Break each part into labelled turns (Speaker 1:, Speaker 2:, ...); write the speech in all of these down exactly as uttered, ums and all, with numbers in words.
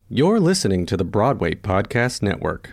Speaker 1: You're listening to the Broadway Podcast Network.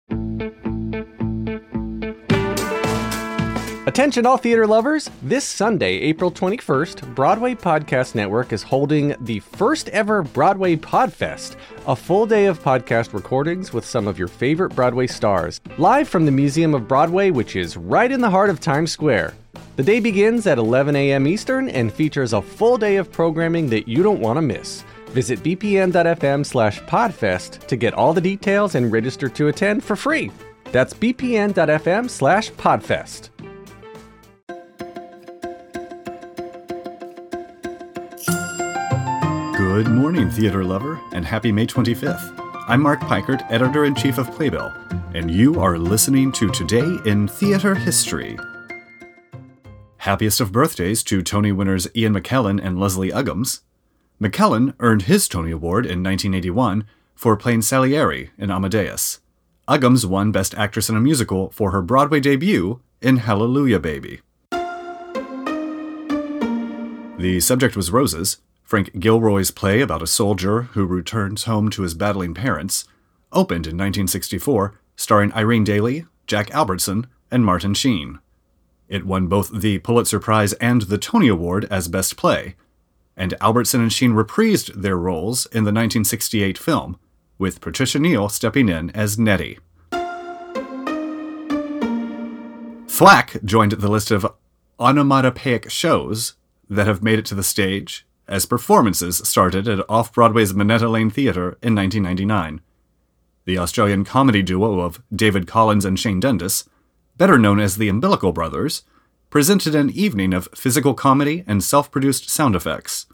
Speaker 1: Attention all theater lovers! This Sunday, April twenty-first, Broadway Podcast Network is holding the first ever Broadway Podfest, a full day of podcast recordings with some of your favorite Broadway stars, live from the Museum of Broadway, which is right in the heart of Times Square. The day begins at eleven a.m. Eastern and features a full day of programming that you don't want to miss. Visit bpn.fm slash podfest to get all the details and register to attend for free. That's bpn.fm slash podfest.
Speaker 2: Good morning, theater lover, and happy May twenty-fifth. I'm Mark Pikert, Editor-in-Chief of Playbill, and you are listening to Today in Theater History. Happiest of birthdays to Tony winners Ian McKellen and Leslie Uggams. McKellen earned his Tony Award in nineteen eighty-one for playing Salieri in Amadeus. Uggams won Best Actress in a Musical for her Broadway debut in Hallelujah, Baby. The subject was Roses, Frank Gilroy's play about a soldier who returns home to his battling parents, opened in nineteen sixty-four, starring Irene Daly, Jack Albertson, and Martin Sheen. It won both the Pulitzer Prize and the Tony Award as Best Play, and Albertson and Sheen reprised their roles in the nineteen sixty-eight film, with Patricia Neal stepping in as Nettie. Flack joined the list of onomatopoeic shows that have made it to the stage, as performances started at Off-Broadway's Minetta Lane Theatre in nineteen ninety-nine. The Australian comedy duo of David Collins and Shane Dundas, better known as the Umbilical Brothers, presented an evening of physical comedy and self-produced sound effects.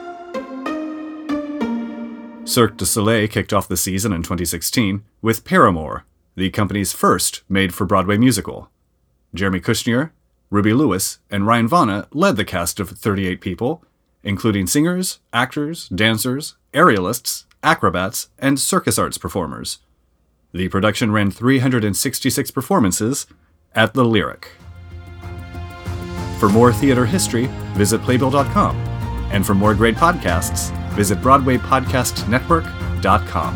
Speaker 2: Cirque du Soleil kicked off the season in twenty sixteen with Paramore, the company's first made-for-Broadway musical. Jeremy Kushner, Ruby Lewis, and Ryan Vana led the cast of thirty-eight people, including singers, actors, dancers, aerialists, acrobats, and circus arts performers. The production ran three hundred sixty-six performances at the Lyric. For more theater history, visit playbill dot com. And for more great podcasts, visit broadway podcast network dot com.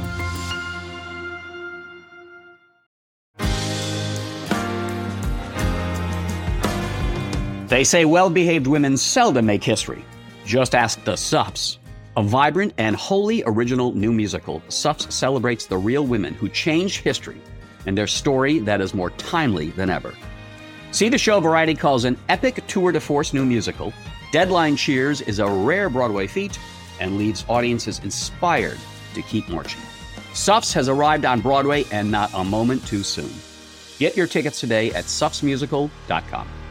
Speaker 3: They say well-behaved women seldom make history. Just ask the Suffs. A vibrant and wholly original new musical, Suffs celebrates the real women who changed history and their story that is more timely than ever. See the show Variety calls an epic tour de force new musical. Deadline Cheers is a rare Broadway feat and leaves audiences inspired to keep marching. Suffs has arrived on Broadway and not a moment too soon. Get your tickets today at suffs musical dot com.